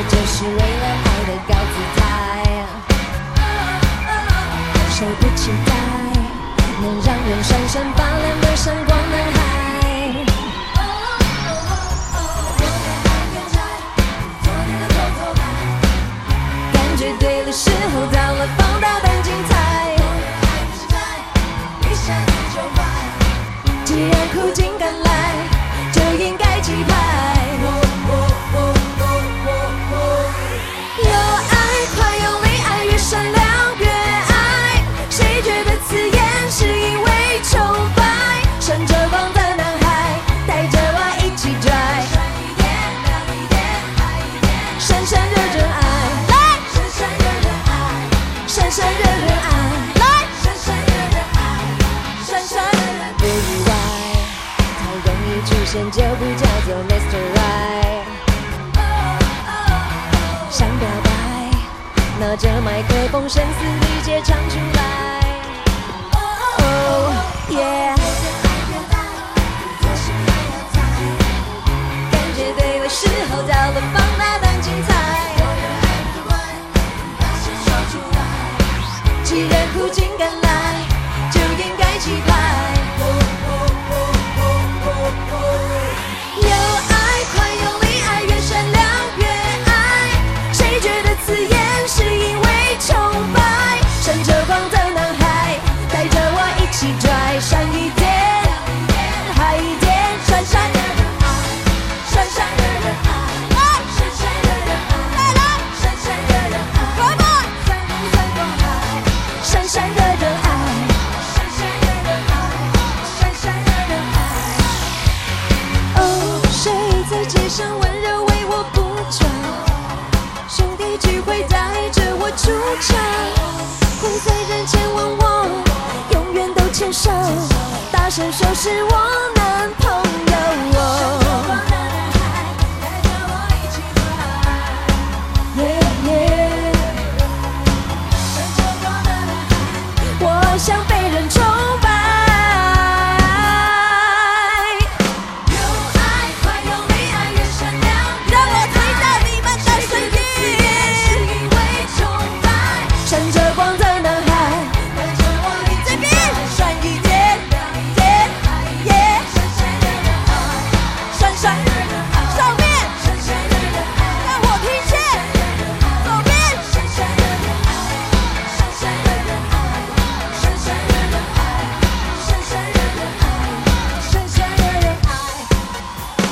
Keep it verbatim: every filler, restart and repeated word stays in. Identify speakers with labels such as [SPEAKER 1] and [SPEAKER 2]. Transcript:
[SPEAKER 1] 这是为了爱的高姿态，谁不期待能让人闪闪发亮的闪光男孩？感觉对的时候到了，放大胆精彩，既然苦尽甘来，就应该击败。有爱，快用力爱，越闪亮越爱。谁觉得刺眼，是因为崇拜。闪着光的男孩，带着我一起拽，闪闪热热爱，来，闪闪热热爱，闪闪热热爱，来，闪闪热热爱，闪闪热热爱。不意外，太容易出现就不叫做 Mister Right。想表白，拿着麦克风声嘶力竭唱出来。Oh yeah， 感觉对的时候到了，放大胆精彩。既然苦尽甘来，就应该期盼。